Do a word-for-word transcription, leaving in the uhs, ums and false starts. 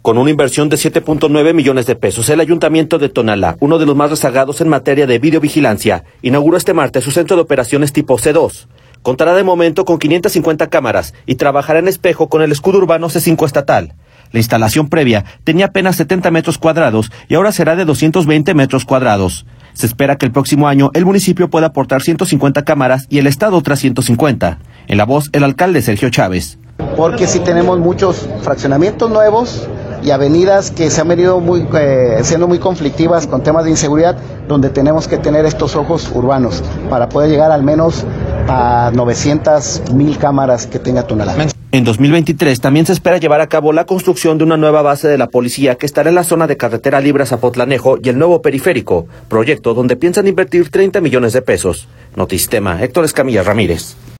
Con una inversión de siete punto nueve millones de pesos, el Ayuntamiento de Tonalá, uno de los más rezagados en materia de videovigilancia, inauguró este martes su centro de operaciones tipo C dos. Contará de momento con quinientas cincuenta cámaras y trabajará en espejo con el escudo urbano C cinco estatal. La instalación previa tenía apenas setenta metros cuadrados y ahora será de doscientos veinte metros cuadrados. Se espera que el próximo año el municipio pueda aportar ciento cincuenta cámaras y el Estado otras ciento cincuenta. En la voz, el alcalde Sergio Chávez. Porque sí tenemos muchos fraccionamientos nuevos y avenidas que se han venido muy, eh, siendo muy conflictivas con temas de inseguridad, donde tenemos que tener estos ojos urbanos para poder llegar al menos a novecientas mil cámaras que tenga Tonalá. En dos mil veintitrés también se espera llevar a cabo la construcción de una nueva base de la policía que estará en la zona de carretera libre Zapotlanejo y el nuevo periférico, proyecto donde piensan invertir treinta millones de pesos. Notisistema, Héctor Escamilla Ramírez.